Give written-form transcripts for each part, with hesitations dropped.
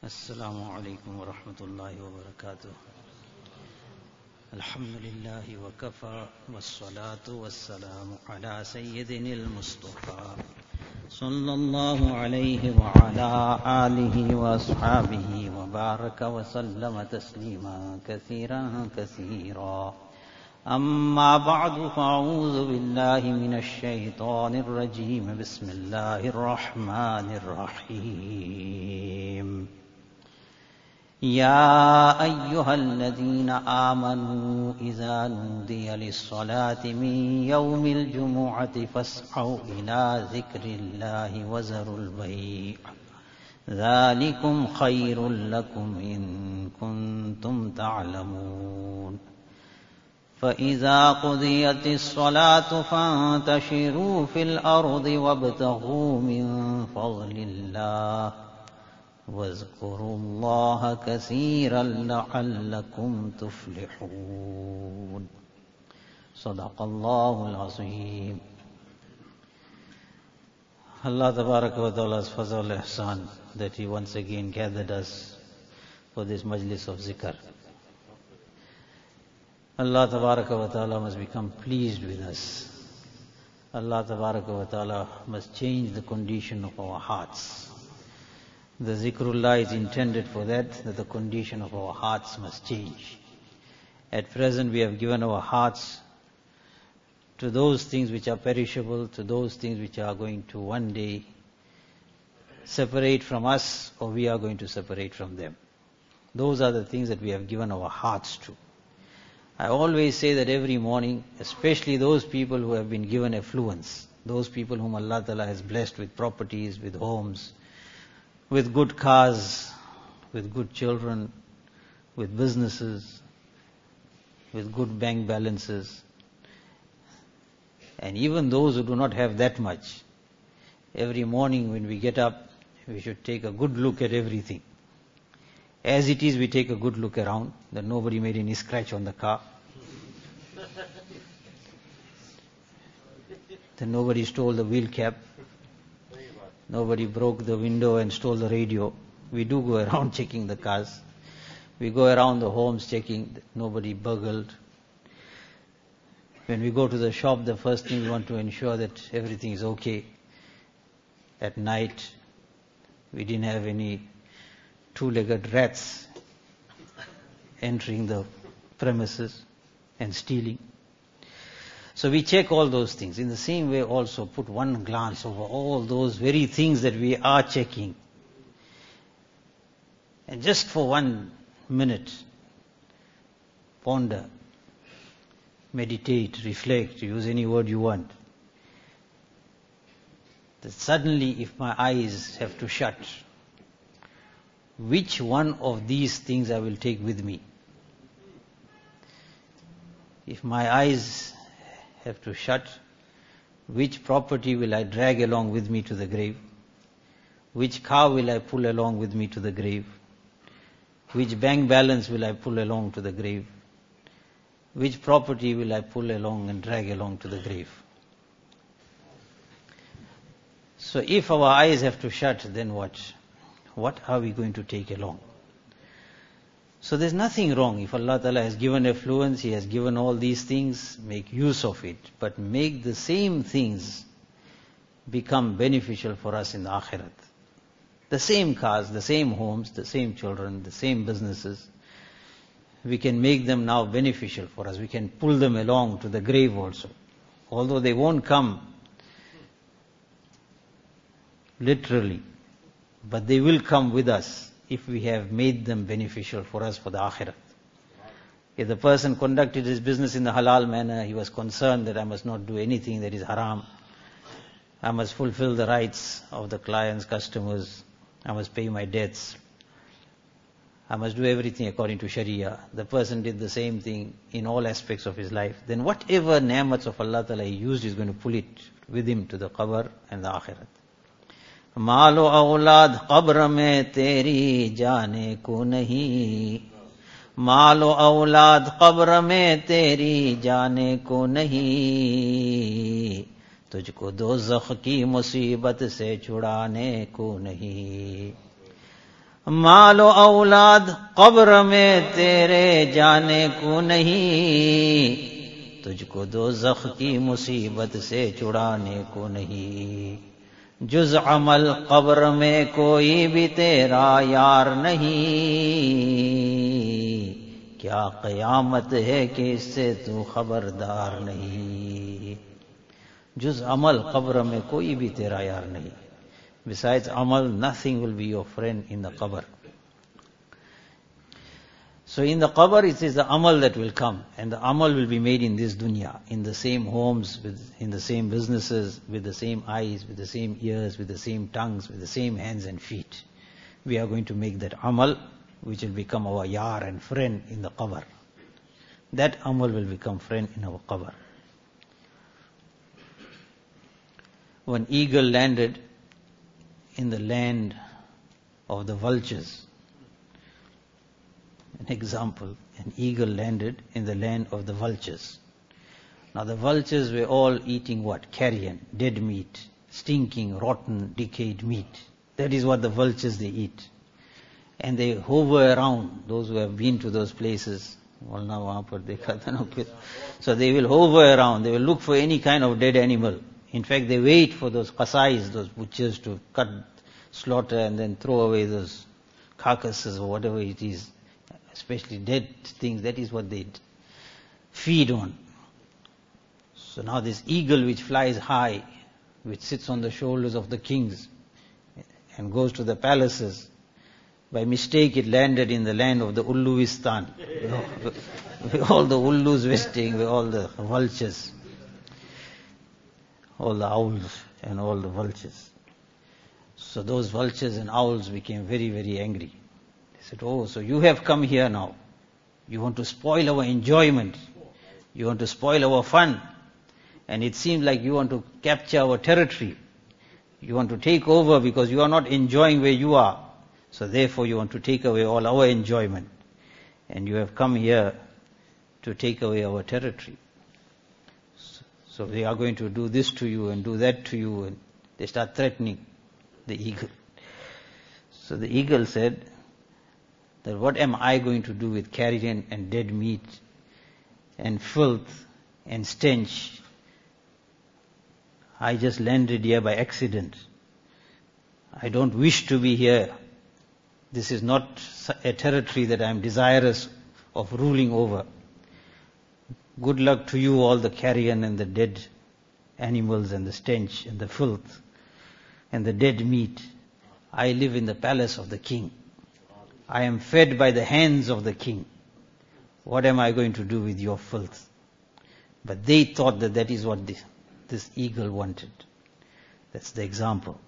السلام عليكم ورحمة الله وبركاته. الحمد لله وكفى والصلاة والسلام على سيدنا المصطفى صلى الله عليه وعلى آله وأصحابه وبارك وسلم تسليما كثيرا كثيرا. أما بعد فأعوذ بالله من الشيطان الرجيم. بسم الله الرحمن الرحيم. يا أيها الذين آمنوا إذا نودي للصلاة من يوم الجمعة فاسعوا إلى ذكر الله وذروا البيع ذلكم خير لكم إن كنتم تعلمون. فإذا قضيت الصلاة فانتشروا في الأرض وابتغوا من فضل الله واذكروا الله كثيرا لعلكم تفلحون. صدق الله العظيم. Allah Tabaraka wa Ta'ala's fazal ihsan that He once again gathered us for this majlis of zikr. Allah Tabaraka wa Ta'ala must become pleased with us. Allah Tabaraka wa Ta'ala must change the condition of our hearts. The zikrullah is intended for that the condition of our hearts must change. At present we have given our hearts to those things which are perishable, to those things which are going to one day separate from us, or we are going to separate from them. Those are the things that we have given our hearts to. I always say that every morning, especially those people who have been given affluence, those people whom Allah Ta'ala has blessed with properties, with homes, with good cars, with good children, with businesses, with good bank balances, and even those who do not have that much, every morning when we get up, we should take a good look at everything. As it is, we take a good look around, that nobody made any scratch on the car, that nobody stole the wheel cap, nobody broke the window and stole the radio. We do go around checking the cars. We go around the homes checking that nobody burgled. When we go to the shop, the first thing we want to ensure that everything is okay. At night, we didn't have any two-legged rats entering the premises and stealing. So we check all those things. In the same way also, put one glance over all those very things that we are checking. And just for 1 minute, ponder, meditate, reflect, use any word you want. That suddenly, if my eyes have to shut, which one of these things I will take with me? If my eyes have to shut, which property will I drag along with me to the grave? Which car will I pull along with me to the grave? Which bank balance will I pull along to the grave? Which property will I pull along and drag along to the grave? So if our eyes have to shut, then what? What are we going to take along? So there's nothing wrong. If Allah Ta'ala has given affluence, He has given all these things, make use of it. But make the same things become beneficial for us in the akhirat. The same cars, the same homes, the same children, the same businesses, we can make them now beneficial for us. We can pull them along to the grave also. Although they won't come literally, but they will come with us if we have made them beneficial for us for the akhirat. If the person conducted his business in the halal manner, he was concerned that I must not do anything that is haram. I must fulfill the rights of the clients, customers. I must pay my debts. I must do everything according to Sharia. The person did the same thing in all aspects of his life. Then whatever ni'mats of Allah Ta'ala he used, he's going to pull it with him to the qabr and the akhirat. मालो औलाद कब्र में तेरी जाने को नहीं, मालो औलाद कब्र में तेरी जाने को नहीं, तुझको दोज़ख की मुसीबत से छुड़ाने को नहीं। मालो औलाद कब्र में तेरे जाने को नहीं, तुझको दोज़ख की मुसीबत से छुड़ाने को नहीं। जुज अमल कब्र में कोई भी तेरा यार नहीं, क्या क़यामत है कि इससे तू खबरदार नहीं। जुज अमल कब्र में कोई भी तेरा यार नहीं। Besides amal, nothing will be your friend in the qabr. So in the qabr it is the amal that will come, and the amal will be made in this dunya, in the same homes, in the same businesses, with the same eyes, with the same ears, with the same tongues, with the same hands and feet. We are going to make that amal, which will become our yar and friend in the qabr. That amal will become friend in our qabr. When eagle landed in the land of the vultures. An example, an eagle landed in the land of the vultures. Now the vultures were all eating what? Carrion, dead meat, stinking, rotten, decayed meat. That is what the vultures they eat. And they hover around, those who have been to those places. So they will hover around, they will look for any kind of dead animal. In fact, they wait for those qasais, those butchers, to cut, slaughter, and then throw away those carcasses or whatever it is, especially dead things. That is what they feed on. So now this eagle which flies high, which sits on the shoulders of the kings and goes to the palaces, by mistake it landed in the land of the Ulluistan. Where all the Ullus were staying, where all the vultures, all the owls and all the vultures. So those vultures and owls became very, very angry. They said, oh, so you have come here now. You want to spoil our enjoyment. You want to spoil our fun. And it seems like you want to capture our territory. You want to take over because you are not enjoying where you are. So therefore you want to take away all our enjoyment. And you have come here to take away our territory. So they are going to do this to you and do that to you, and they start threatening the eagle. So the eagle said that what am I going to do with carrion and dead meat and filth and stench? I just landed here by accident. I don't wish to be here. This is not a territory that I am desirous of ruling over. Good luck to you, all the carrion and the dead animals and the stench and the filth and the dead meat. I live in the palace of the king. I am fed by the hands of the king. What am I going to do with your filth? But they thought that that is what this eagle wanted. That's the example.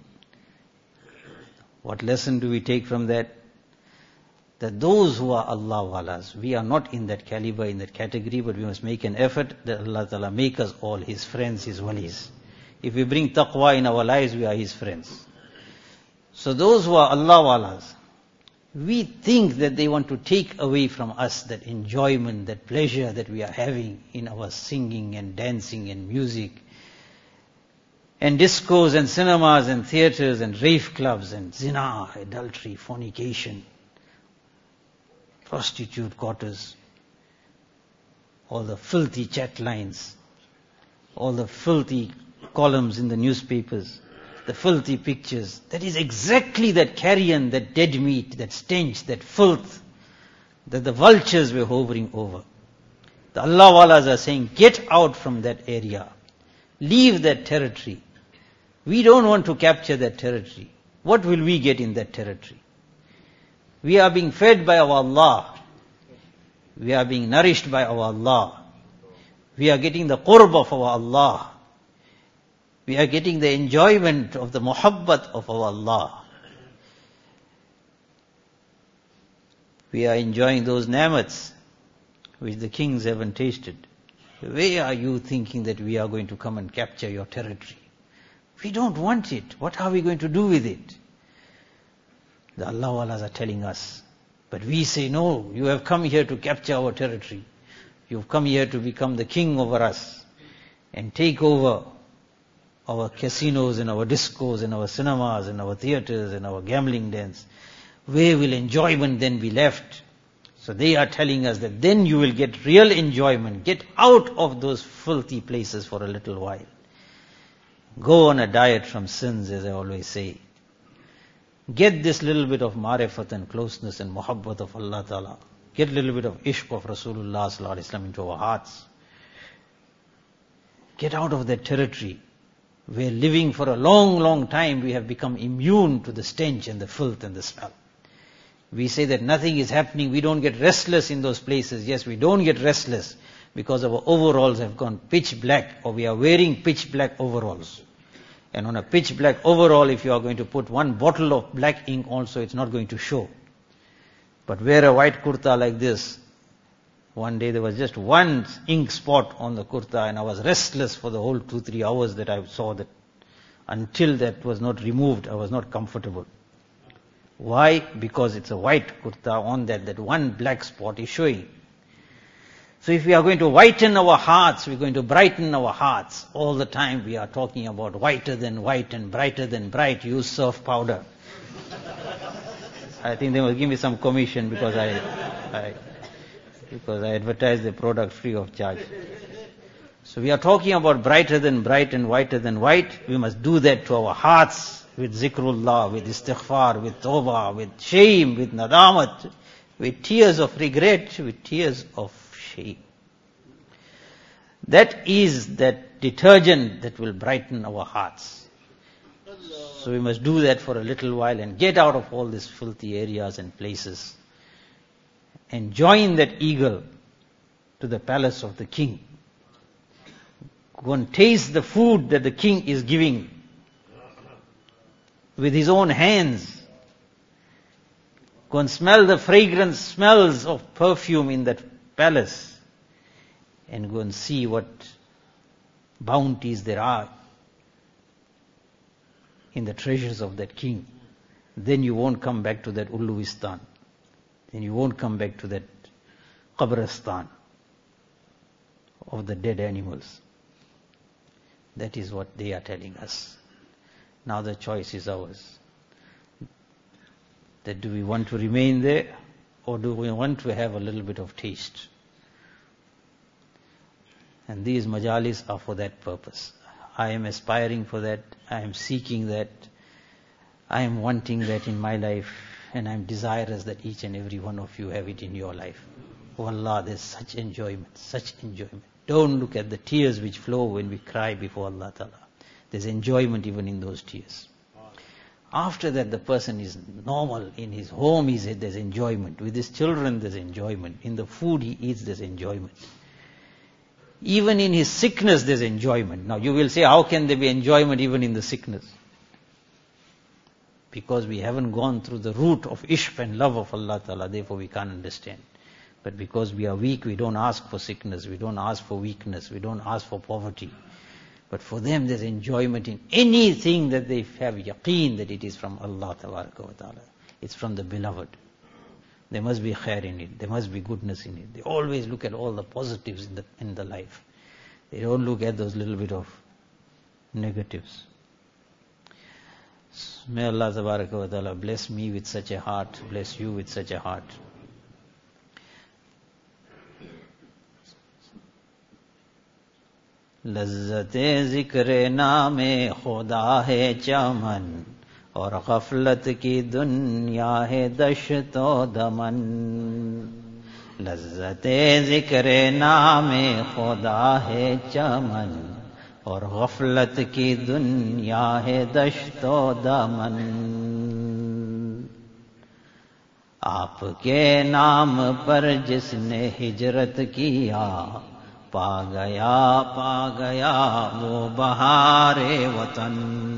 What lesson do we take from that? That those who are Allah walas, we are not in that caliber, in that category, but we must make an effort that Allah Ta'ala make us all His friends, His walis. If we bring taqwa in our lives, we are His friends. So those who are Allah walas, we think that they want to take away from us that enjoyment, that pleasure that we are having in our singing and dancing and music, and discos and cinemas and theaters and rave clubs and zina, adultery, fornication, prostitute quarters, all the filthy chat lines, all the filthy columns in the newspapers, the filthy pictures. That is exactly that carrion, that dead meat, that stench, that filth that the vultures were hovering over. The Allah walas are saying, get out from that area. Leave that territory. We don't want to capture that territory. What will we get in that territory? We are being fed by our Allah. We are being nourished by our Allah. We are getting the qurb of our Allah. We are getting the enjoyment of the muhabbat of our Allah. We are enjoying those ni'mats which the kings haven't tasted. Where are you thinking that we are going to come and capture your territory? We don't want it. What are we going to do with it? The Allah walas are telling us. But we say, no, you have come here to capture our territory. You have come here to become the king over us and take over our casinos and our discos and our cinemas and our theaters and our gambling dens. where will enjoyment then be left? So they are telling us that then you will get real enjoyment. Get out of those filthy places for a little while. Go on a diet from sins, as I always say. Get this little bit of marifat and closeness and muhabbat of Allah Ta'ala. Get a little bit of ishq of Rasulullah Sallallahu Alaihi Wasallam into our hearts. Get out of that territory. Where living for a long, long time, we have become immune to the stench and the filth and the smell. We say that nothing is happening, we don't get restless in those places. Yes, we don't get restless because our overalls have gone pitch black, or we are wearing pitch black overalls. And on a pitch black overall, if you are going to put one bottle of black ink also, it's not going to show. But wear a white kurta like this. One day there was just one ink spot on the kurta and I was restless for the whole 2-3 hours that I saw that. Until that was not removed, I was not comfortable. Why? Because it's a white kurta on that one black spot is showing. So if we are going to whiten our hearts, we're going to brighten our hearts. All the time we are talking about whiter than white and brighter than bright. Use surf powder. I think they will give me some commission because I advertise the product free of charge. So we are talking about brighter than bright and whiter than white. We must do that to our hearts with zikrullah, with istighfar, with tawbah, with shame, with nadamat, with tears of regret, with tears of shame. That is that detergent that will brighten our hearts. So we must do that for a little while and get out of all these filthy areas and places and join that eagle to the palace of the king. Go and taste the food that the king is giving with his own hands. Go and smell the fragrant smells of perfume in that palace and go and see what bounties there are in the treasures of that king. Then you won't come back to that Uluwistan. Then you won't come back to that Qabristan of the dead animals. That is what they are telling us. Now the choice is ours. That do we want to remain there or do we want to have a little bit of taste? And these majalis are for that purpose. I am aspiring for that. I am seeking that. I am wanting that in my life. And I am desirous that each and every one of you have it in your life. Oh Allah, there's such enjoyment, such enjoyment. Don't look at the tears which flow when we cry before Allah Ta'ala. There's enjoyment even in those tears. After that, the person is normal. In his home, there's enjoyment. With his children, there's enjoyment. In the food he eats, there's enjoyment. Even in his sickness, there's enjoyment. Now you will say, how can there be enjoyment even in the sickness? Because we haven't gone through the root of ishq and love of Allah Ta'ala, therefore we can't understand. But because we are weak, we don't ask for sickness, we don't ask for weakness, we don't ask for poverty. But for them there's enjoyment in anything that they have yaqeen that it is from Allah Ta'ala. It's from the beloved. There must be khair in it, there must be goodness in it. They always look at all the positives in the life. They don't look at those little bit of negatives. May Allah Ta'ala bless me with such a heart, bless you with such a heart. लज़्ज़ते ज़िक्र नामे खुदा है चमन और ग़फ़लत की दुनिया है दश्तो दमन लज़्ज़ते ज़िक्र नामे खुदा है चमन और ग़फ़लत की दुनिया है दश्तो दमन आपके नाम पर जिसने हिजरत किया पा गया वो बहारे वतन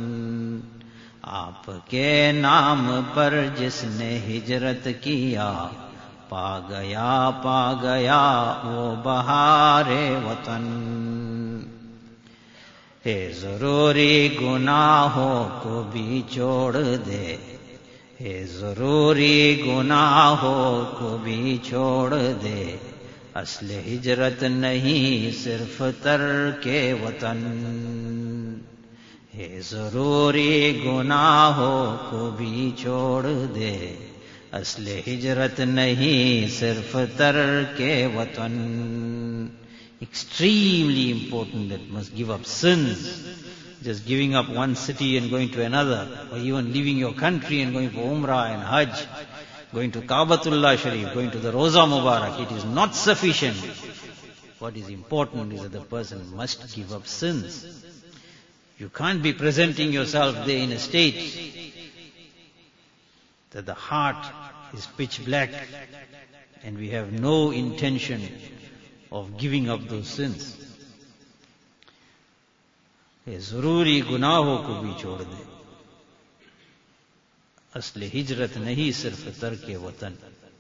आपके नाम पर जिसने हिजरत किया पा गया वो बहारे वतन है ज़रूरी गुनाहों को भी छोड़ दे है ज़रूरी गुनाहों को भी छोड़ दे असले हिजरत नहीं सिर्फ तर्के वतन है ज़रूरी गुनाहों को भी छोड़ दे असले हिजरत नहीं सिर्फ तर्के वतन. Extremely important that must give up sins. Just giving up one city and going to another, or even leaving your country and going for Umrah and Hajj, going to Kaabatullah Sharif, going to the Roza Mubarak, it is not sufficient. What is important is that the person must give up sins. You can't be presenting yourself there in a state that the heart is pitch black and we have no intention of giving up those sins. ये जरूरी गुनाहों को भी छोड़ दे. असले हिजरत नहीं सिर्फ तर्के वतन.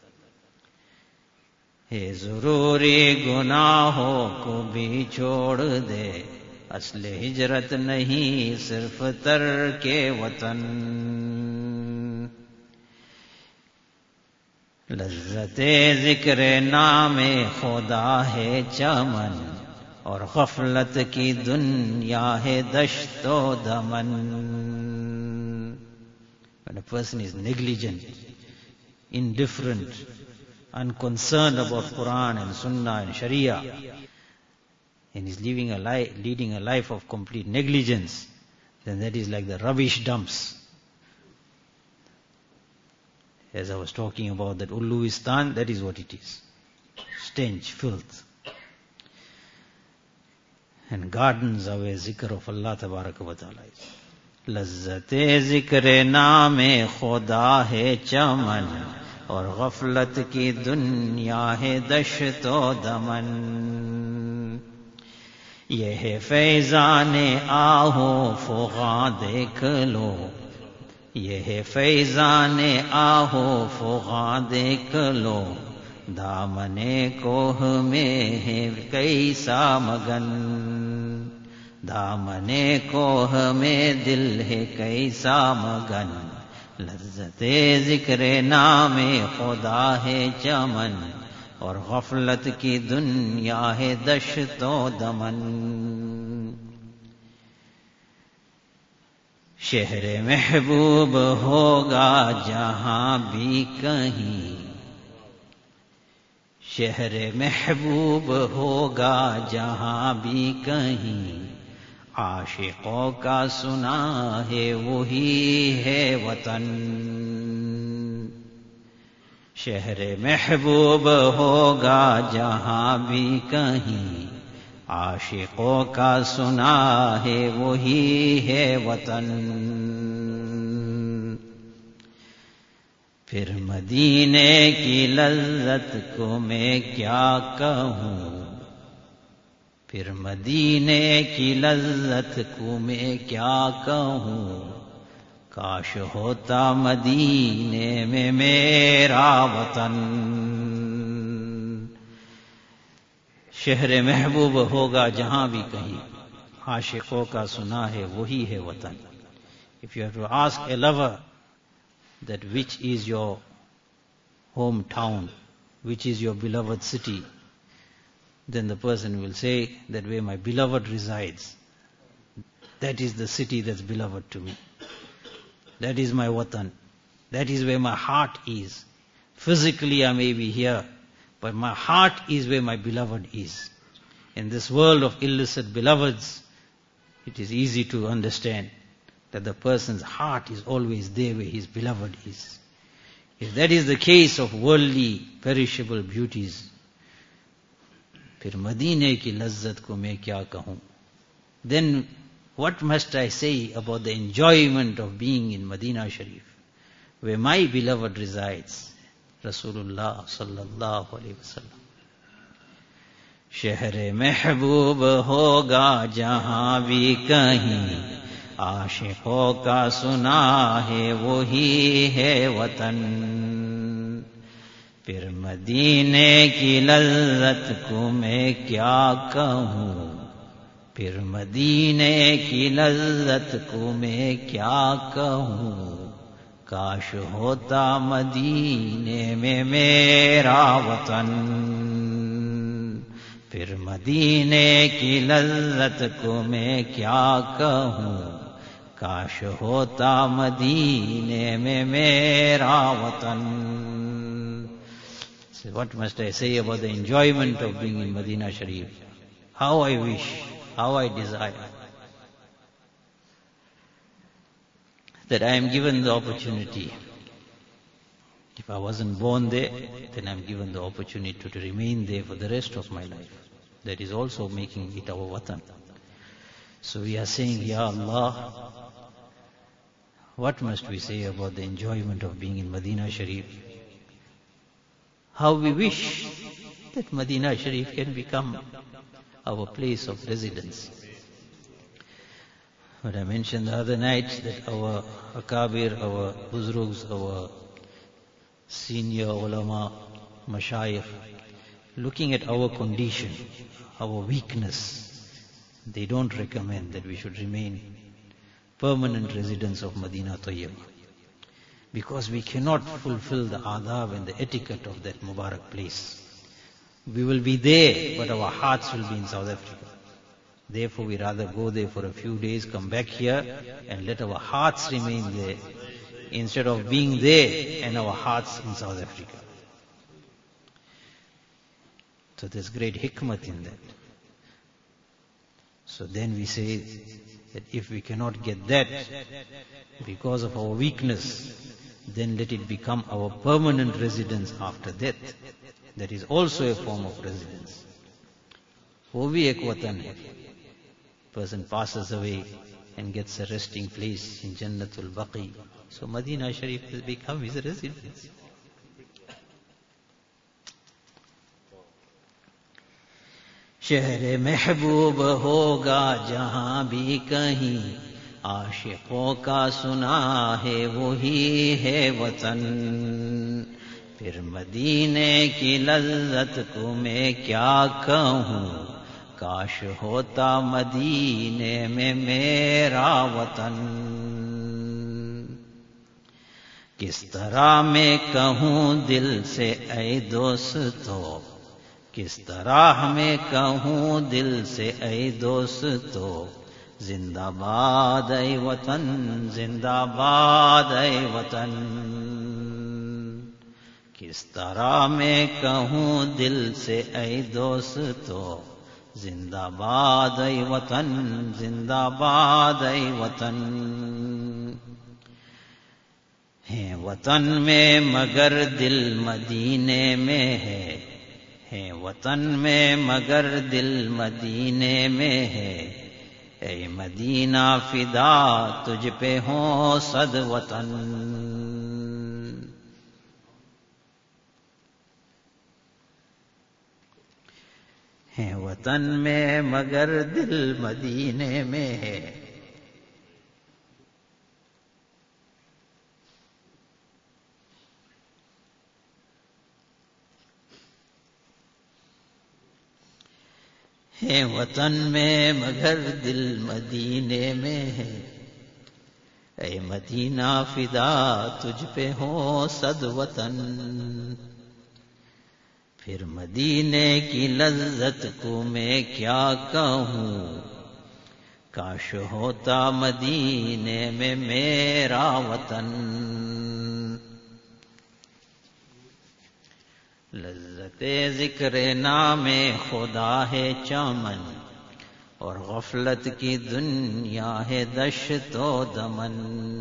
ये जरूरी गुनाहों को भी छोड़ दे. असले हिजरत नहीं सिर्फ तर्के वतन. लज्जते जिक्र नामे खुदा है चमन और गफलत की दुनिया है दश्तो दमन. When a person is negligent, indifferent, unconcerned about Quran and Sunnah and Sharia, and is leading a life of complete negligence, then that is like the rubbish dumps. As I was talking about that Uluistan, that is what it is. Stench, filth. And gardens are where zikr of Allah Tabaraka wa Ta'ala is. लज्जते जिक्र नामे खुदा है चमन और गफलत की दुनिया है दश्तो दमन. ये है फैजाने आहो फुगा देख लो. ये है फैजाने आहो फुगा देख लो. दामने कोह में है कैसा मगन. दामने कोह में दिल है कैसा मगन. लज्जते जिक्र नामे खुदा है चमन और गफलत की दुनिया है दश्तो दमन. शहर महबूब होगा जहां भी कहीं. शहर महबूब होगा जहां भी कहीं. आशिकों का सुना है वही है वतन. शहर महबूब होगा जहां भी कहीं. आशिकों का सुना है वही है वतन. फिर मदीने की लज्जत को मैं क्या कहूँ. फिर मदीने की लज्जत को मैं क्या कहूँ. काश होता मदीने में मेरा वतन. शहर महबूब होगा जहां भी कहीं. आशिकों का सुना है वही है वतन. If you have to ask a lover that which is your hometown, which is your beloved city, then the person will say that where my beloved resides, that is the city that's beloved to me. That is my watan. That is where my heart is. Physically I may be here, but my heart is where my beloved is. In this world of illicit beloveds, it is easy to understand that the person's heart is always there where his beloved is. If that is the case of worldly, perishable beauties, फिर मदीने की लज्जत को मैं क्या कहूँ. Then what must I say about the enjoyment of being in Medina Sharif, where my beloved resides, Rasulullah sallallahu alaihi wasallam. शहर महबूब होगा जहां भी कहीं. आशिकों का सुना है वही है वतन. फिर मदीने की लज्जत को मैं क्या कहूँ. फिर मदीने की लज्जत को मैं क्या कहूँ. काश होता मदीने में मेरा वतन. फिर मदीने की लज्जत को मैं क्या कहूँ. काश होता मदीने में मेरा वतन. So what must I say about the enjoyment of being in Medina Sharif? How I wish, how I desire that I am given the opportunity. If I wasn't born there, then I'm given the opportunity to remain there for the rest of my life. That is also making it our watan. So we are saying, Ya Allah, what must we say about the enjoyment of being in Medina Sharif? How we wish that Medina Sharif can become our place of residence. But I mentioned the other night that our akabir, our buzrugs, our senior ulama, mashayikh, looking at our condition, our weakness, they don't recommend that we should remain permanent residents of Medina Tayyibah. Because we cannot fulfill the adab and the etiquette of that Mubarak place. We will be there, but our hearts will be in South Africa. Therefore, we rather go there for a few days, come back here, and let our hearts remain there, instead of being there and our hearts in South Africa. So there's great hikmat in that. So then we say that if we cannot get that because of our weakness, then let it become our permanent residence after death. That is also a form of residence. वो भी एक वतन है. Person passes away and gets a resting place in Jannatul Baqi. So Medina Sharif has become his residence. शहर महबूब होगा जहां भी कहीं, आशिकों का सुना है वही है वतन. फिर मदीने की लज्जत को मैं क्या कहूँ, काश होता मदीने में मेरा वतन. किस तरह मैं कहूँ दिल से ऐ दोस्तों, किस तरह मैं कहूँ दिल से ऐ दोस्तों, जिंदाबाद ऐ वतन, जिंदाबाद ऐ वतन. किस तरह मैं कहूँ दिल से ऐ दोस्तों, जिंदाबाद ऐ वतन, जिंदाबाद ऐ वतन. है वतन में मगर दिल मदीने में है वतन में मगर दिल मदीने में है. ऐ मदीना फिदा तुझ पे हो सद वतन. है वतन में मगर दिल मदीने में है. है वतन में मगर दिल मदीने में है. ऐ मदीना फिदा तुझ पे हो सद वतन. फिर मदीने की लज्जत को मैं क्या कहूँ, काश होता मदीने में मेरा वतन. लज्जते ज़िक्र नामे खुदा है चमन, और गफलत की दुनिया है दश्तो दमन.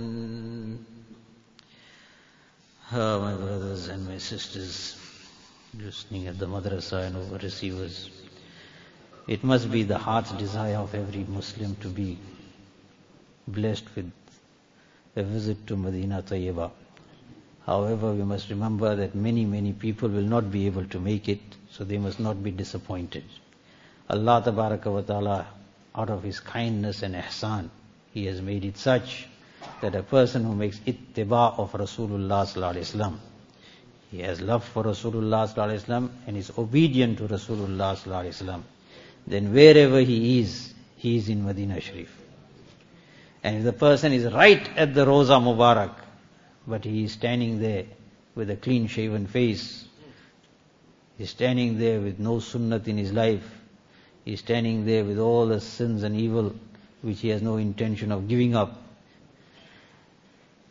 My brothers and my sisters listening at the madrasa and over receivers, it must be the heart's desire of every Muslim to be blessed with a visit to Medina Tayyibah. However, we must remember that many people will not be able to make it, so they must not be disappointed. Allah Tabaraka wa Ta'ala, out of His kindness and ihsan, He has made it such that a person who makes ittiba of Rasulullah Sallallahu Alaihi Wasallam, he has love for Rasulullah Sallallahu Alaihi Wasallam and is obedient to Rasulullah Sallallahu Alaihi Wasallam, then wherever he is in Medina Sharif. And if the person is right at the Roza Mubarak, but he is standing there with a clean-shaven face, he is standing there with no sunnat in his life, he is standing there with all the sins and evil which he has no intention of giving up,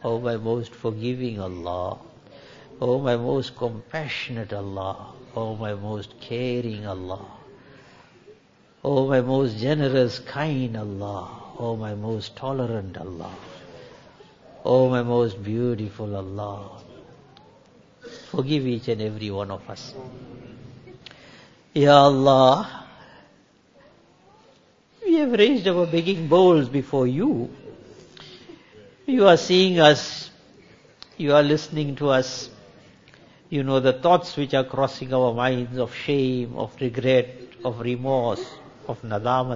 O my most forgiving Allah, O my most compassionate Allah, O my most caring Allah, O my most generous, kind Allah, O my most tolerant Allah, O my most beautiful Allah, forgive each and every one of us. Ya Allah, we have raised our begging bowls before you. You are seeing us, you are listening to us. You know the thoughts which are crossing our minds of shame, of regret, of remorse, of nadamat.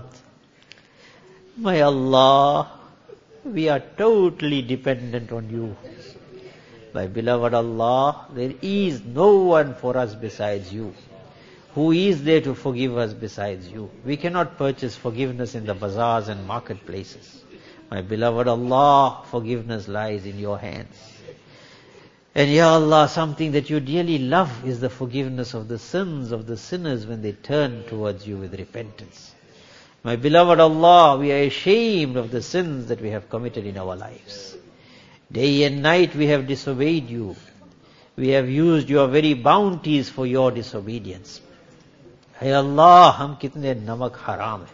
My Allah, we are totally dependent on you. My beloved Allah, there is no one for us besides you. Who is there to forgive us besides you? We cannot purchase forgiveness in the bazaars and marketplaces. My beloved Allah, forgiveness lies in your hands. And Ya Allah, something that you dearly love is the forgiveness of the sins of the sinners when they turn towards you with repentance. My beloved Allah, we are ashamed of the sins that we have committed in our lives. Day and night we have disobeyed you. We have used your very bounties for your disobedience. Hey Allah, hum kitne namak haram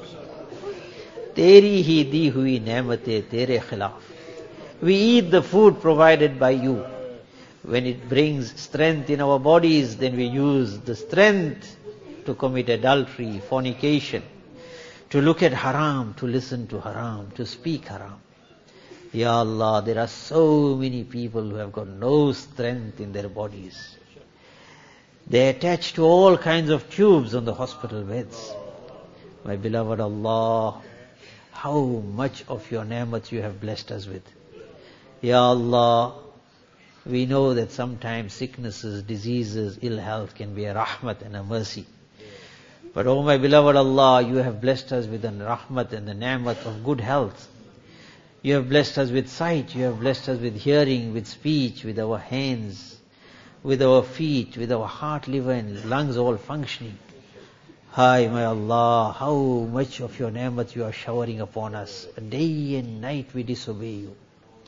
hai. Teri hi di hui ne'mate tere khilaf. We eat the food provided by you. When it brings strength in our bodies, then we use the strength to commit adultery, fornication, to look at haram, to listen to haram, to speak haram. Ya Allah, there are so many people who have got no strength in their bodies. They attach to all kinds of tubes on the hospital beds. My beloved Allah, how much of your ni'mat you have blessed us with. Ya Allah, we know that sometimes sicknesses, diseases, ill health can be a rahmat and a mercy. But oh my beloved Allah, you have blessed us with a rahmat and a ni'mat of good health. You have blessed us with sight, you have blessed us with hearing, with speech, with our hands, with our feet, with our heart, liver and lungs all functioning. Hi, my Allah, how much of your ni'mat you are showering upon us. Day and night we disobey you.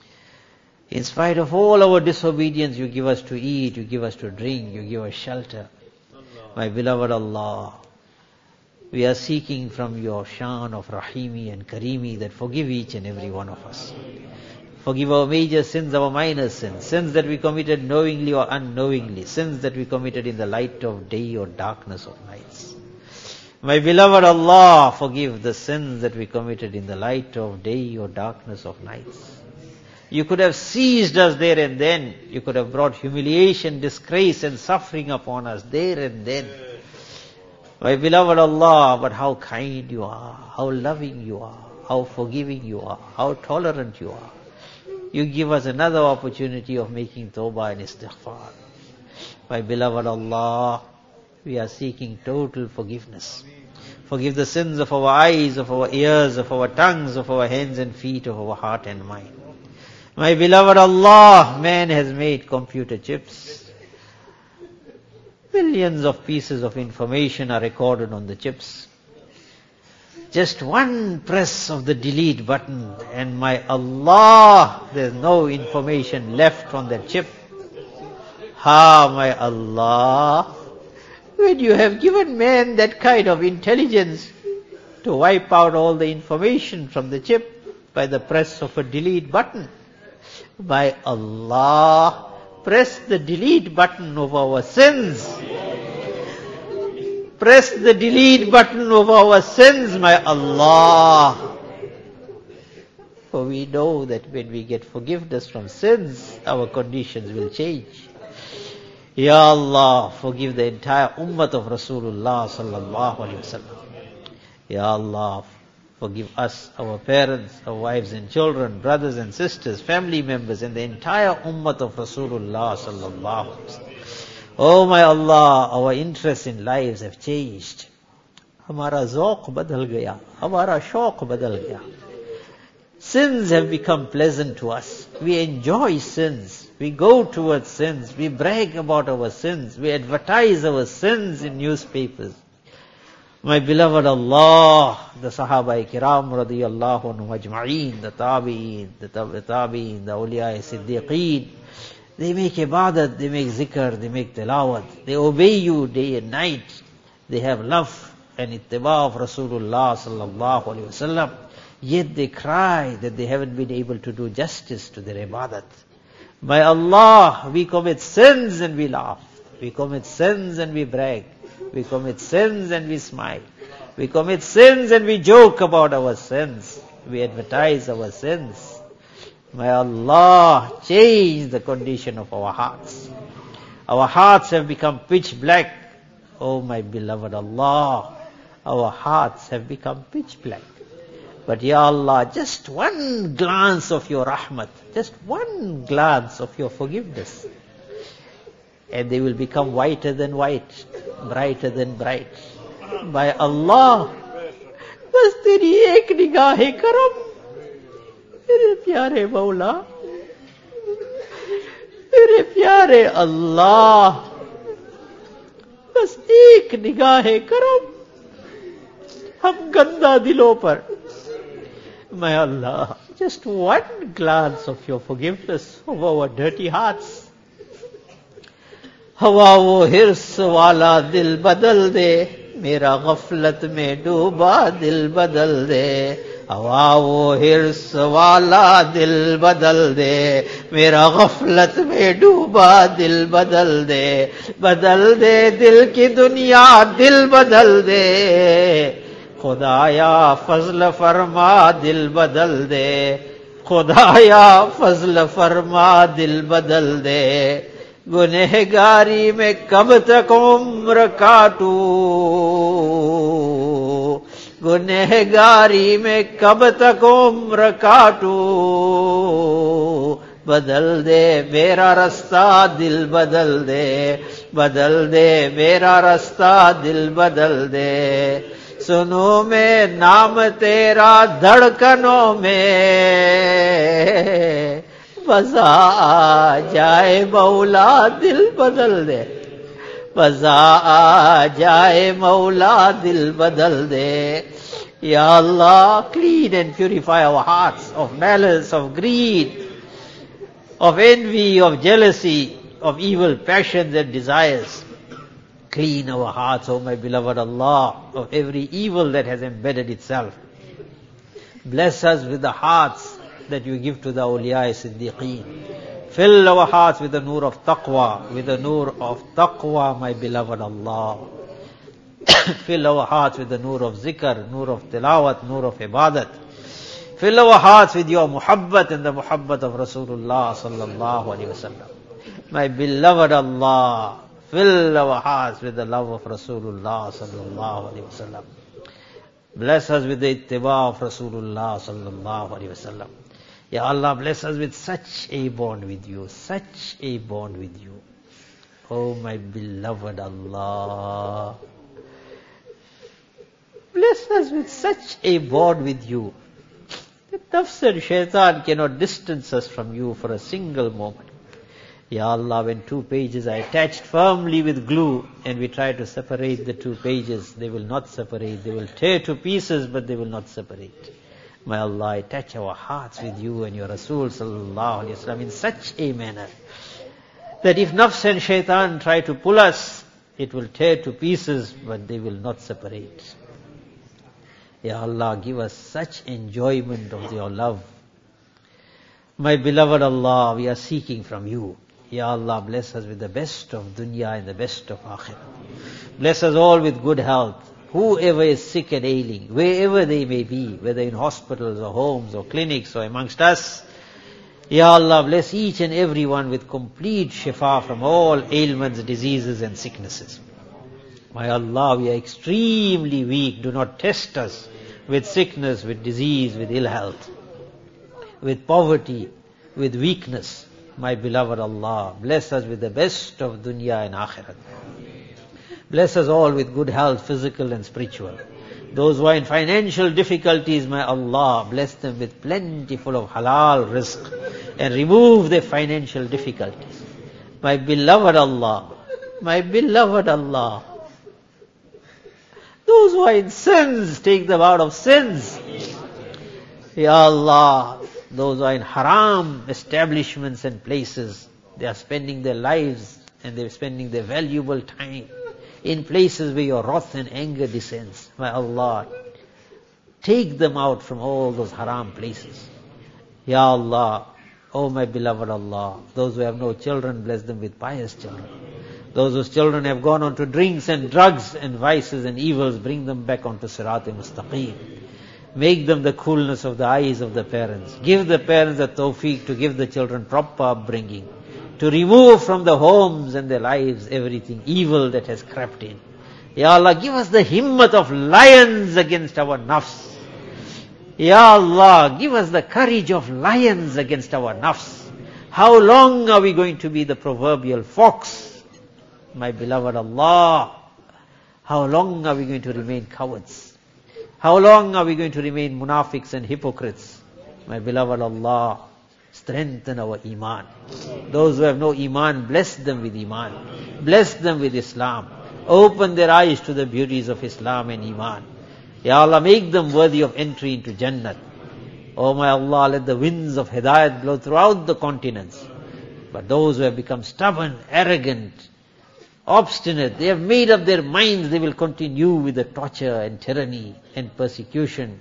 In spite of all our disobedience, you give us to eat, you give us to drink, you give us shelter. My beloved Allah, we are seeking from your shan of Rahimi and Karimi that forgive each and every one of us. Forgive our major sins, our minor sins, sins that we committed knowingly or unknowingly, sins that we committed in the light of day or darkness of nights. My beloved Allah, forgive the sins that we committed in the light of day or darkness of nights. You could have seized us there and then. You could have brought humiliation, disgrace and suffering upon us there and then. My beloved Allah, but how kind you are, how loving you are, how forgiving you are, how tolerant you are. You give us another opportunity of making tawbah and istighfar. My beloved Allah, we are seeking total forgiveness. Forgive the sins of our eyes, of our ears, of our tongues, of our hands and feet, of our heart and mind. My beloved Allah, man has made computer chips. Millions of pieces of information are recorded on the chips. Just one press of the delete button and my Allah, there's no information left on that chip. My Allah, when you have given man that kind of intelligence to wipe out all the information from the chip by the press of a delete button, by Allah, press the delete button of our sins. Press the delete button of our sins, my Allah. For we know that when we get forgiveness from sins, our conditions will change. Ya Allah, forgive the entire ummah of Rasulullah sallallahu alaihi wasallam. Ya Allah, forgive us, our parents, our wives and children, brothers and sisters, family members, and the entire ummah of Rasulullah sallallahu alaihi wasallam. Oh my Allah, our interests in lives have changed. Hamara zauq badal gaya, hamara shauq badal gaya. Sins have become pleasant to us. We enjoy sins. We go towards sins. We brag about our sins. We advertise our sins in newspapers. My beloved Allah, the Sahaba Kiram radiyallahu anhum ajma'een, the Tabi'een, the Tabi'een, the Awliya Siddiqeen, they make ibadat, they make zikr, they make tilawat, they obey you day and night. They have love and ittiba of Rasulullah sallallahu alayhi wasallam. Yet they cry that they haven't been able to do justice to their ibadat. By Allah, we commit sins and we laugh. We commit sins and we brag. We commit sins and we smile. We commit sins and we joke about our sins. We advertise our sins. May Allah change the condition of our hearts. Our hearts have become pitch black. Oh my beloved Allah, our hearts have become pitch black. But Ya Allah, just one glance of your rahmat, just one glance of your forgiveness, and they will become whiter than white, brighter than bright. By Allah, बस तेरी एक निगाह करम, मेरे प्यारे मौला, मेरे प्यारे अल्लाह, बस एक निगाह करम हम गंदा दिलों पर. My Allah, just one glance of your forgiveness of our dirty hearts. हवा वो हिर्स वाला दिल बदल दे, मेरा गफलत में डूबा दिल बदल दे. हवा वो हिर्स वाला दिल बदल दे, मेरा गफलत में डूबा दिल बदल दे. बदल दे दिल की दुनिया, दिल बदल दे. खुदाया फजल फरमा दिल बदल दे. खुदाया फजल फरमा दिल बदल दे. गुनहगारी में कब तक उम्र काटूं, गुनहगारी में कब तक उम्र काटूं. बदल दे मेरा रास्ता, दिल बदल दे. बदल दे मेरा रास्ता, दिल बदल दे. सुनो मैं नाम तेरा धड़कनों में, बजा आ जाए मौला दिल बदल दे. बजा आ जाए मौला दिल बदल दे. Ya Allah, clean and purify our hearts of malice, of greed, of envy, of jealousy, of evil passions and desires. Clean our hearts, O my beloved Allah, of every evil that has embedded itself. Bless us with the hearts that you give to the awliya siddiqeen. Fill our hearts with the nur of taqwa, with the nur of taqwa, my beloved Allah. Fill our hearts with the nur of zikr, nur of tilawat, nur of ibadat. Fill our hearts with your muhabbat and the muhabbat of Rasulullah sallallahu alaihi wasallam. My beloved Allah, fill our hearts with the love of Rasulullah sallallahu alaihi wasallam. Bless us with the ittiba of Rasulullah sallallahu alaihi wasallam. Ya Allah, bless us with such a bond with you, such a bond with you. Oh my beloved Allah, bless us with such a bond with you that nafs and shaitan cannot distance us from you for a single moment. Ya Allah, when two pages are attached firmly with glue and we try to separate the two pages, they will not separate. They will tear to pieces, but they will not separate. May Allah attach our hearts with you and your Rasul sallallahu alaihi wasallam in such a manner that if nafs and shaitan try to pull us, it will tear to pieces, but they will not separate. Ya Allah, give us such enjoyment of your love. My beloved Allah, we are seeking from you. Ya Allah, bless us with the best of dunya and the best of akhirah. Bless us all with good health. Whoever is sick and ailing, wherever they may be, whether in hospitals or homes or clinics or amongst us, Ya Allah, bless each and every one with complete shifa from all ailments, diseases and sicknesses. My Allah, we are extremely weak. Do not test us with sickness, with disease, with ill health, with poverty, with weakness. My beloved Allah, bless us with the best of dunya and akhirat. Bless us all with good health, physical and spiritual. Those who are in financial difficulties, may Allah bless them with plentiful of halal rizq and remove their financial difficulties. My beloved Allah, those Those who are in sins, take them out of sins. Ya Allah, those who are in haram establishments and places, they are spending their lives and they're spending their valuable time in places where your wrath and anger descends. My Allah, take them out from all those haram places. Ya Allah, oh my beloved Allah, those who have no children, bless them with pious children. Those whose children have gone on to drinks and drugs and vices and evils, bring them back onto Sirat-e-Mustaqim. Make them the coolness of the eyes of the parents. Give the parents the tawfiq to give the children proper upbringing, to remove from the homes and their lives everything evil that has crept in. Ya Allah, give us the himmat of lions against our nafs. Ya Allah, give us the courage of lions against our nafs. How long are we going to be the proverbial fox? My beloved Allah, how long are we going to remain cowards? How long are we going to remain munafiqs and hypocrites? My beloved Allah, strengthen our iman. Those who have no iman, bless them with iman. Bless them with Islam. Open their eyes to the beauties of Islam and iman. Ya Allah, make them worthy of entry into Jannat. Oh my Allah, let the winds of Hidayat blow throughout the continents. But those who have become stubborn, arrogant, obstinate, they have made up their minds they will continue with the torture and tyranny and persecution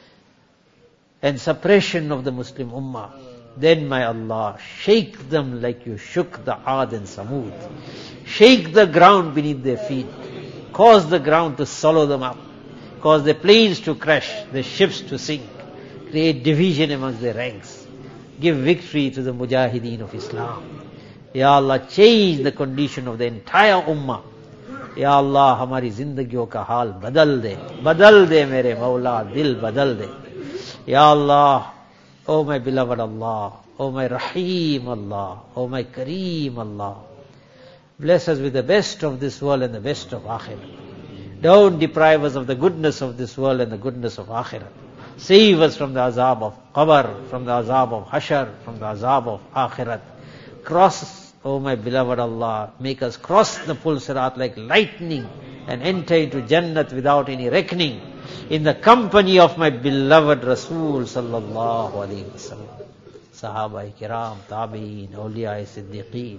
and suppression of the Muslim Ummah. Then my Allah, shake them like you shook the Aad and Samud. Shake the ground beneath their feet. Cause the ground to swallow them up. Cause their planes to crash, their ships to sink. Create division amongst their ranks. Give victory to the Mujahideen of Islam. Ya Allah, change the condition of the entire Ummah. Ya Allah, hamari zindagiyon ka haal badal de mere Mawla, dil badal de. Ya Allah, oh my beloved Allah, oh my Rahim Allah, oh my Kareem Allah, bless us with the best of this world and the best of Akhirah. Don't deprive us of the goodness of this world and the goodness of Akhirah. Save us from the azab of Qabr, from the azab of Hashar, from the azab of Akhirat. Cross, oh my beloved Allah, make us cross the full Sirat like lightning and enter into Jannat without any reckoning, in the company of my beloved Rasul sallallahu alayhi wa sallam. Sahaba kiram, tabi'in, awliya siddiqeen.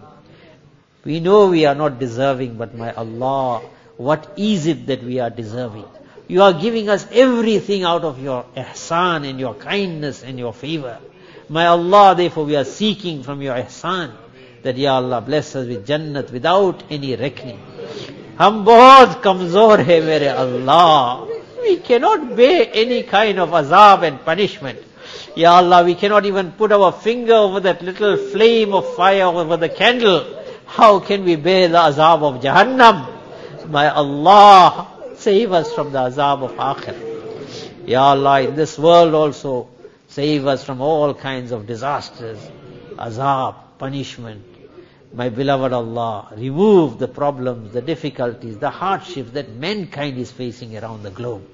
We know we are not deserving, but my Allah, what is it that we are deserving? You are giving us everything out of your ihsan and your kindness and your favor. My Allah, therefore we are seeking from your ihsan that Ya Allah bless us with Jannat without any reckoning. Hum bahut kamzor hai mere Allah. We cannot bear any kind of azab and punishment. Ya Allah, we cannot even put our finger over that little flame of fire over the candle. How can we bear the azab of Jahannam? My Allah, save us from the azab of Akhirah. Ya Allah, in this world also, save us from all kinds of disasters, azab, punishment. My beloved Allah, remove the problems, the difficulties, the hardships that mankind is facing around the globe.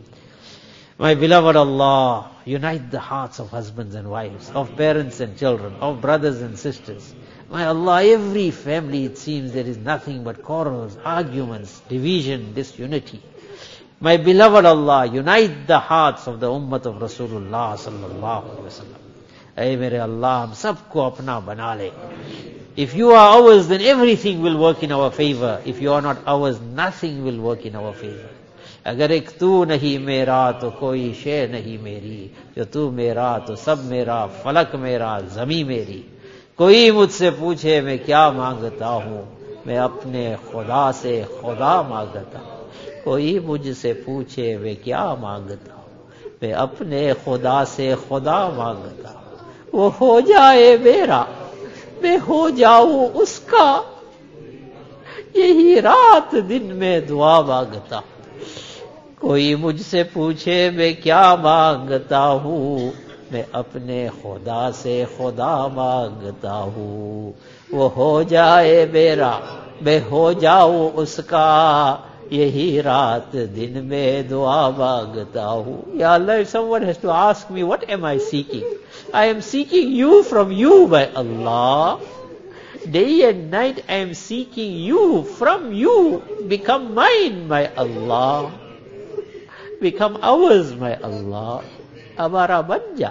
My beloved Allah, unite the hearts of husbands and wives, of parents and children, of brothers and sisters. My Allah, every family it seems there is nothing but quarrels, arguments, division, disunity. My beloved Allah, unite the hearts of the ummah of Rasulullah sallallahu alaihi wasallam. Ay mere Allah, hum sabko apna bana le. If you are ours, then everything will work in our favor. If you are not ours, nothing will work in our favor. Agar ek tu nahi mera, to koi shay nahi meri. Jo tu mera, to sab mera, falak mera, zami meri. कोई मुझसे पूछे मैं क्या मांगता हूँ, मैं अपने खुदा से खुदा मांगता हूँ. कोई मुझसे पूछे मैं क्या मांगता हूँ, मैं अपने खुदा से खुदा मांगता हूँ. वो हो जाए मेरा, मैं हो जाऊँ उसका, यही रात दिन में दुआ मांगता हूँ. कोई मुझसे पूछे मैं क्या मांगता हूँ, मैं अपने खुदा से खुदा मांगता हूँ. वो हो जाए मेरा, मैं हो जाऊँ उसका, यही रात दिन में दुआ मांगता हूँ. Ya Allah, if someone has to ask me, what am I seeking? I am seeking you from you, by Allah. Day and night I am seeking you from you. Become mine, my Allah. become ours, my Allah. हमारा बन जा.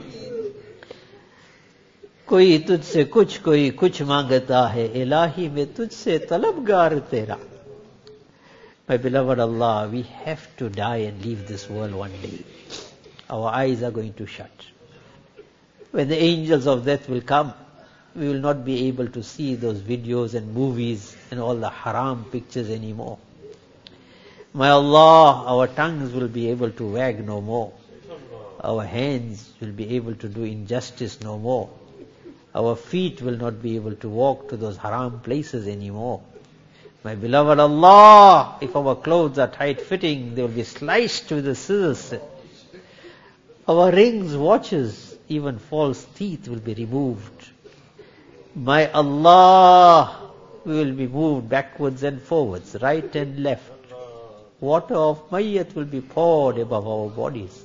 कोई तुझसे कुछ, कोई कुछ मांगता है, इलाही मैं तुझसे तलबगार तेरा. My beloved Allah, we have to die and leave this world one day. Our eyes are going to shut. When the angels of death will come, we will not be able to see those videos and movies and all the haram pictures anymore. My Allah, our tongues will be able to wag no more. Our hands will be able to do injustice no more. Our feet will not be able to walk to those haram places anymore. My beloved Allah, if our clothes are tight-fitting, they will be sliced with the scissors. Our rings, watches, even false teeth will be removed. My Allah, we will be moved backwards and forwards, right and left. Water of mayyat will be poured above our bodies.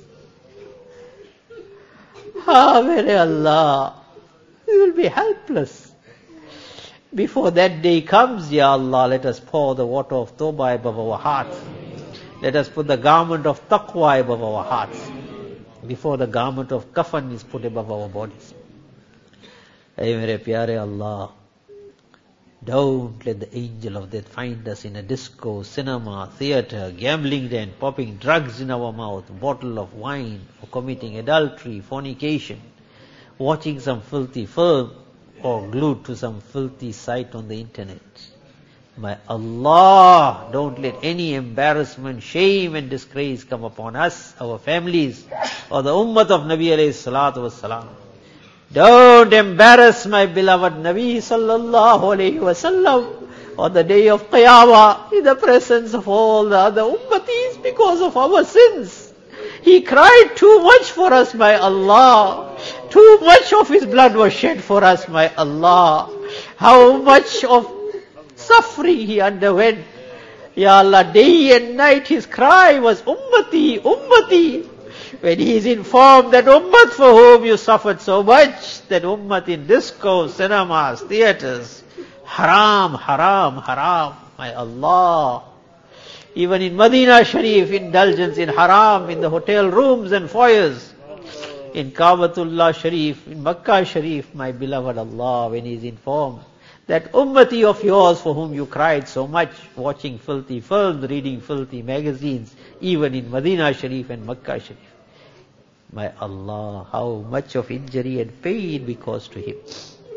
Mere Allah, we will be helpless. Before that day comes, Ya Allah, let us pour the water of tawbah above our hearts. Let us put the garment of taqwa above our hearts. Before the garment of kafan is put above our bodies. Ay mere pyare Allah, don't let the angel of death find us in a disco, cinema, theater, gambling den, popping drugs in our mouth, bottle of wine, or committing adultery, fornication, watching some filthy film, or glued to some filthy site on the internet. My Allah, don't let any embarrassment, shame and disgrace come upon us, our families, or the ummah of Nabi alayhi salatu wassalam. Don't embarrass my beloved Nabi sallallahu alayhi wasallam on the day of Qiyamah in the presence of all the other ummatis because of our sins. He cried too much for us, my Allah. Too much of his blood was shed for us, my Allah. How much of suffering he underwent. Ya Allah, day and night his cry was Ummati, Ummati. When he is informed that Ummat for whom you suffered so much, that Ummat in discos, cinemas, theaters, haram, haram, haram, my Allah. Even in Medina Sharif, indulgence in haram, in the hotel rooms and foyers. In Kaabatullah Sharif, in Makkah Sharif, my beloved Allah, when he is informed that ummati of yours for whom you cried so much, watching filthy films, reading filthy magazines, even in Medina Sharif and Makkah Sharif. My Allah, how much of injury and pain we caused to him.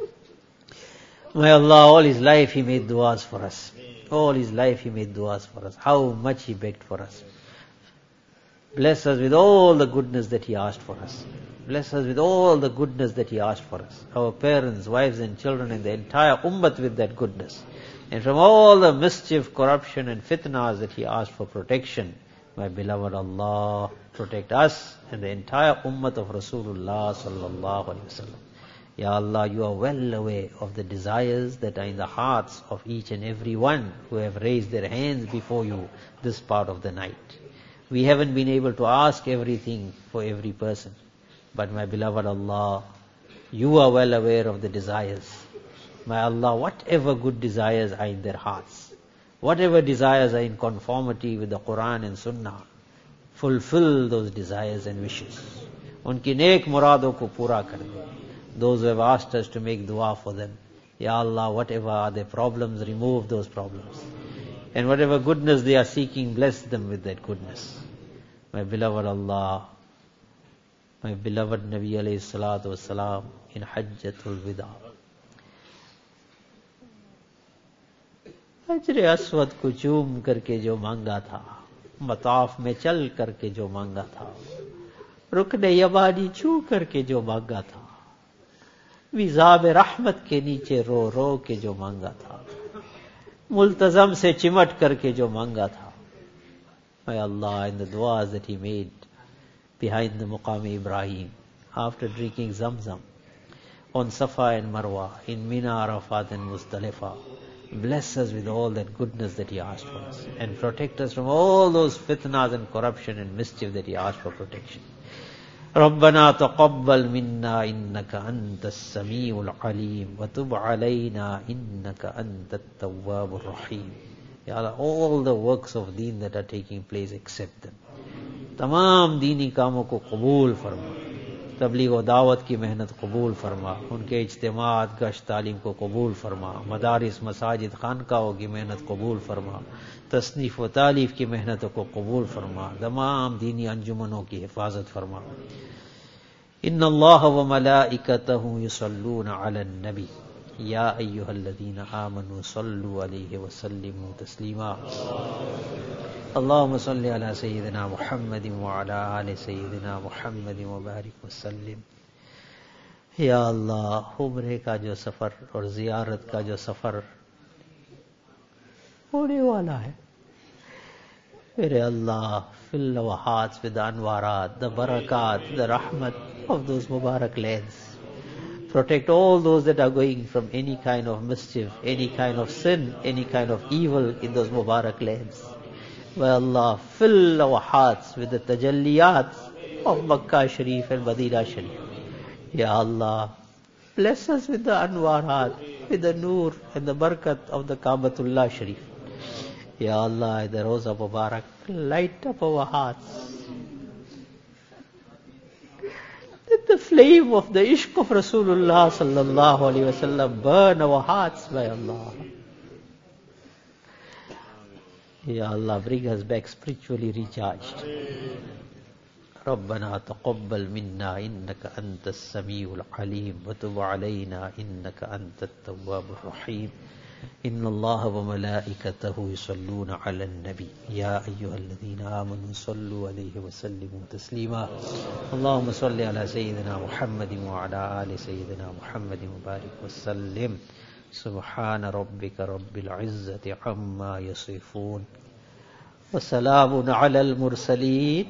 My Allah, all his life he made du'as for us. All his life he made du'as for us. How much he begged for us. Bless us with all the goodness that he asked for us. Bless us with all the goodness that he asked for us. Our parents, wives and children and the entire ummah with that goodness. And from all the mischief, corruption and fitnas that he asked for protection. My beloved Allah, protect us and the entire ummah of Rasulullah sallallahu alaihi wasallam. Ya Allah, you are well aware of the desires that are in the hearts of each and every one who have raised their hands before you this part of the night. We haven't been able to ask everything for every person. But my beloved Allah, you are well aware of the desires. My Allah, whatever good desires are in their hearts, whatever desires are in conformity with the Quran and Sunnah, fulfill those desires and wishes. Unki neek muradon ko pura kar de. Those who have asked us to make dua for them, Ya Allah, whatever are their problems, remove those problems. And whatever goodness they are seeking, bless them with that goodness. My beloved Allah, my beloved Nabi alayhi salatu wasalam in Hajjatul Wida. हजरे Aswad को चूम करके जो मांगा था, मताफ में चल करके जो मांगा था, रुकने यमानी छू करके जो मांगा था, विज़ाब रहमत के नीचे रो रो के जो मांगा था, मुल्तज़म से चिमट करके जो मांगा था. My Allah, in the du'as that he made behind the Muqam Ibrahim, after drinking Zamzam, on Safa and Marwa, in Mina, Arafat and Muzdalifah, bless us with all that goodness that he asked for us, and protect us from all those fitnas and corruption and mischief that he asked for protection. ربنا تقبل منا إنك أنت السميع العليم وتب علينا إنك أنت التواب الرحيم. Ya Allah, all the works of deen that are taking place, accept them. तमाम दीनी कामों को कबूल फरमा, तबलीग व दावत की मेहनत कबूल फरमा, उनके इज्तिमात गश्त तालीम को कबूल फरमा, मदारिस मसाजिद खानकाहों की मेहनत कबूल फरमा, तसनीफ व तालीफ की मेहनतों को कबूल फरमा, तमाम दीनी अंजुमनों की हिफाजत फरमा। इन्नल्लाह व मलाइकतहु युसल्लूना अलन नबी या अय्युहल्लज़ीना आमनू सल्लु अलैहि व सल्लिमू तस्लीमा। अल्लाहुम्मा सल्लि अला सय्यिदिना मुहम्मदिन व अला आलि सय्यिदिना मुहम्मदिन व बारिक व सल्लिम। या अल्लाह, उम्रे का जो सफर और जियारत का जो सफर होने वाला है, मेरे अल्लाह, fill our hearts with the anwarat, the barakat, the rahmat of those Mubarak lands. Protect all those that are going from any kind of mischief, any kind of sin, any kind of evil in those Mubarak lands. May Allah fill our hearts with the tajalliyat of Makkah Sharif and Madinah Sharif. Ya Allah, bless us with the anwarat, with the noor and the barakat of the Kaabatullah Sharif. Ya Allah, the Roza Mubarak, light up our hearts. Let the flame of the ishq of Rasulullah sallallahu alaihi wasallam burn our hearts, by Allah. Ya Allah, bring us back spiritually recharged. ربنا تقبل منا إنك أنت السميع العليم وتب علينا إنك أنت التواب الرحيم. إن الله وملائكته يصلون على النبي يا أيها الذين آمنوا صلوا عليه وسلموا تسليما. اللهم صل على سيدنا محمد وعلى آل سيدنا محمد وبارك وسلم. سبحان ربك رب العزة عما يصفون وسلام على المرسلين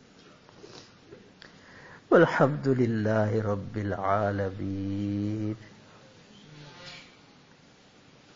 والحمد لله رب العالمين.